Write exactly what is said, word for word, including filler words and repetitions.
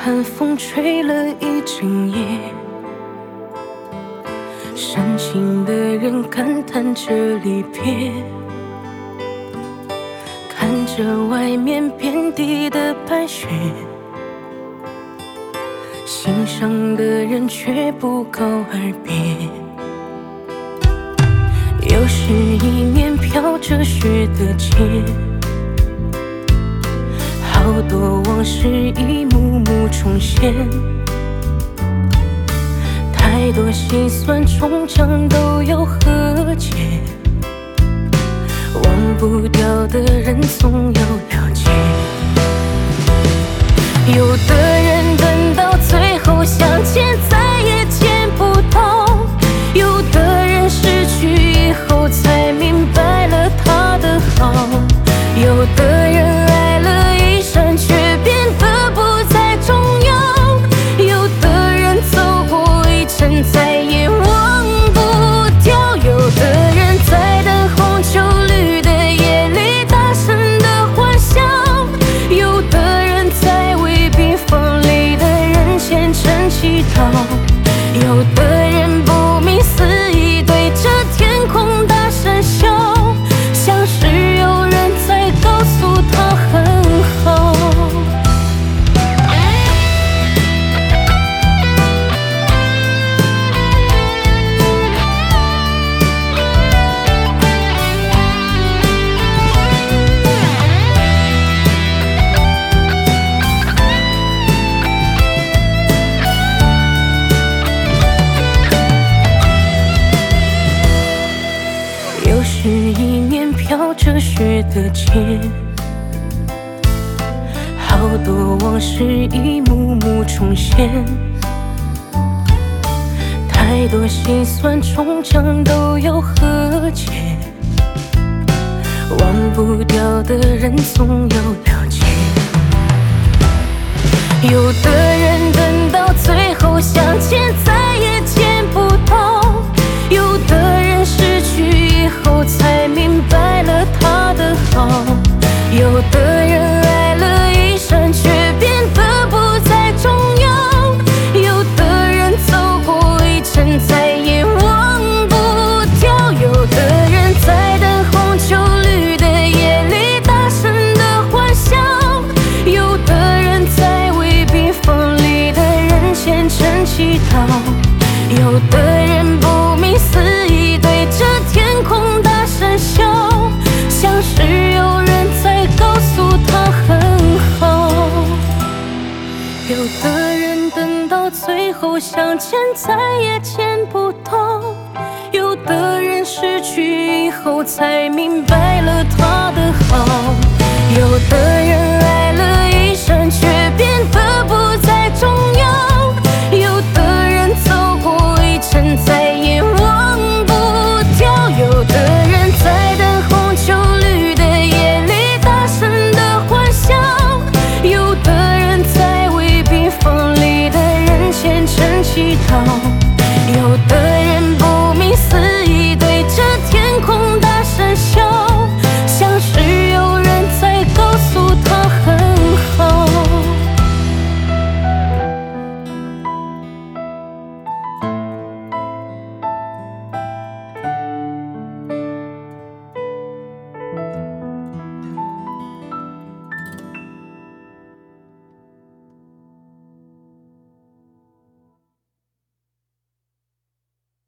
寒风吹了一整夜，伤心的人感叹着离别，看着外面遍地的白雪，心上的人却不告而别。又是一年飘着雪的街，好多往事一幕幕重现，太多心酸终将都有和解，忘不掉的人总要了解。有的人等到最后相见再也见不到，有的人失去以后才明白了他的好，有的人爱了一生却变得不再重要，有的人走过一程再也忘不掉，有的人在等红酒绿的夜里大声的欢笑，有的人在为冰封里的人虔诚祈祷，有的人不明思义对着天空大声笑，像是有人在告诉他很好。又是一年飘着雪的街，好多往事一幕幕重现，太多心酸终将都有和解，忘不掉的人总要了解。有的人等到最后相见再也见不到，有的人失去以后才明白了他的好，有的人爱了一生却变得不再重要，有的人走过一程再也忘不掉，有的人在等红酒绿的夜里大声的欢笑，有的人在为冰封里的人虔诚祈祷，有的人不明思义对着天空大声笑，像是有人在告诉他很好，有的人等到最后相见再也见不到，有的人失去以后才明白了他的好，有的人爱了一生却变得不